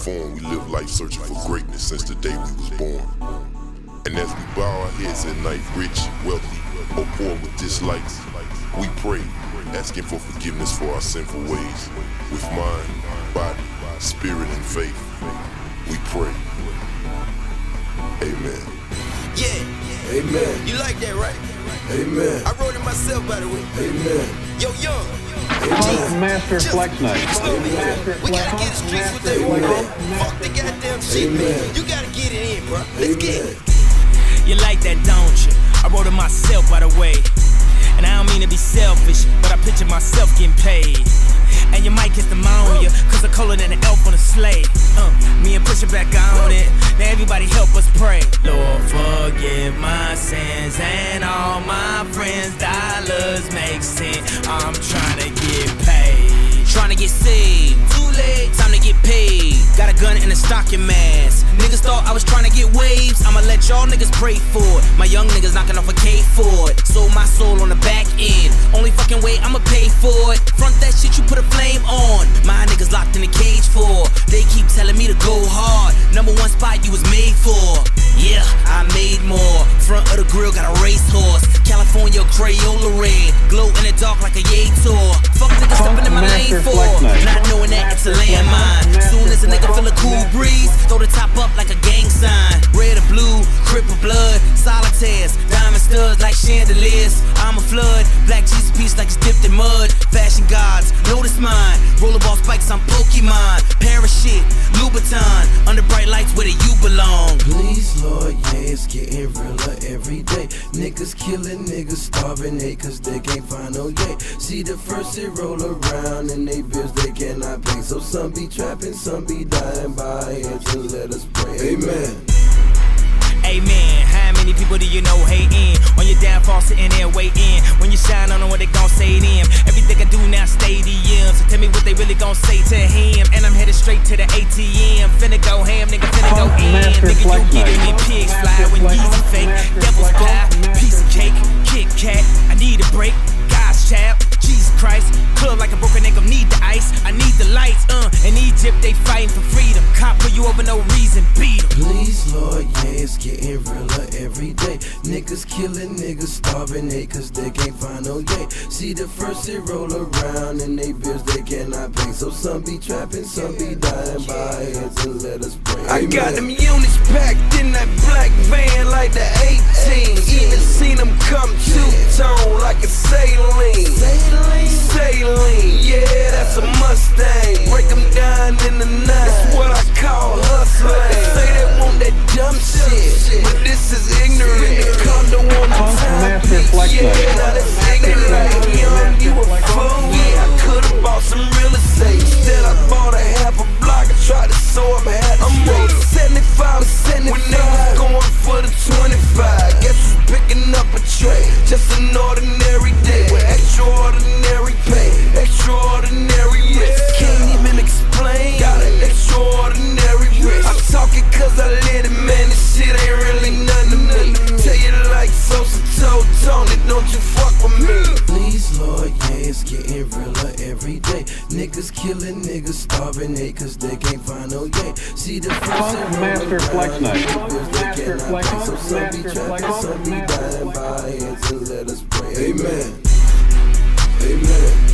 conform. We live life searching for greatness since the day we was born. And as we bow our heads at night, rich, wealthy, or poor with dislikes, we pray, asking for forgiveness for our sinful ways. With mind, body, spirit, and faith, we pray. Amen. Yeah. Amen. You like that, right? Amen. I wrote it myself, by the way. Amen. Yo, Young. Master Flex Night. We gotta get the streets what they want. Fuck the goddamn shit, man. You gotta get it in, bro. Let's get it. You like that, don't you? I wrote it myself, by the way. And I don't mean to be selfish, but I picture myself getting paid. And you might get the on you, cause I'm colder than an elf on a sleigh. Me and push it back on it. Now everybody help us pray. Lord, forgive my sins and all my friends. Dollars make sense. I'm trying to get paid. Trying to get saved. Too late, time to get paid. Got a gun and a stocking mask. Niggas thought I was trying to get waves. I'ma let y'all niggas pray for it. My young niggas knocking off a K for it. Sold my soul on the back end. Only fucking way I'ma pay for it. Front that shit, you put a flame on. My niggas locked in a cage for. They keep telling me to go hard. Number one spot you was made for. Yeah, I made more. Front of the grill got a racehorse. California Crayola red. Glow in the dark like a yay tour. Fuck niggas stepping in my lane for. Not knowing that it's a landmine. Soon as a nigga feel a cool breeze, throw the top up like a gang sign. Red or blue, crip or blood. Solitaires, diamond studs like chandeliers. I'm a flood, black Jesus piece like it's dipped in mud. Fashion gods, notice mine. Rollerball spikes, I'm Pokemon. Parachute, Louboutin. Under bright lights, where do you belong? Please, Lord, yeah, it's getting realer every day. Niggas killing, niggas starving, they cause they can't find no yay. See the first it roll around and they bills they cannot pay. So some be trapping, some be dying by it. So let us pray. Amen. Amen. How many people do you know hating on your downfall, sitting there waiting? When you shine on them, what they gon' say to them? Everything I do now, stadium. So tell me what they really gon' say to him. And I'm headed straight to the ATM. Finna go ham, nigga, finna go in. Nigga, you getting me pigs fly when Yeezy fake. Devil's pie, piece of cake, Kit Kat. I need a break, God's child. Jesus Christ, club like a broken nigga, need the ice, I need the lights, In Egypt, they fighting for freedom. Cop pull you over no reason, beat 'em. Please, Lord, yeah, it's getting realer every day. Niggas killing, niggas starving, they cause they can't find no yay. See the first it roll around and they bills they cannot pay. So some be trapping, some be dying by it. So let us pray. I got them units packed in that black van like the 18. Even seen them come two-tone like a saline. Saline, yeah, that's a Mustang. Break them down in the night, that's what I call hustling. Say they want that dumb shit, but this is ignorant. The condo on the timepiece, yeah, now that's ignorant. Young, you a fool, yeah, I could've bought some real estate. Instead I bought a half a block, I tried to sew up half I'm on 75% when they was going for the 25. Guess who's picking up a tray? Just an ordinary day with extraordinary pay, extraordinary risk. Can't even explain. Got an extraordinary risk. I'm talking cause I lit it, man. This shit ain't really none to me. Tell you like Sosa told Tony, don't you fuck with me. Please, Lord, yeah, it's getting realer every day. Niggas killing, niggas starving, they cause they can't find no yay. See the first Master Flex Night. Master Flex Night. So some be trapping, some be dying by it. So let us pray. Amen. Amen.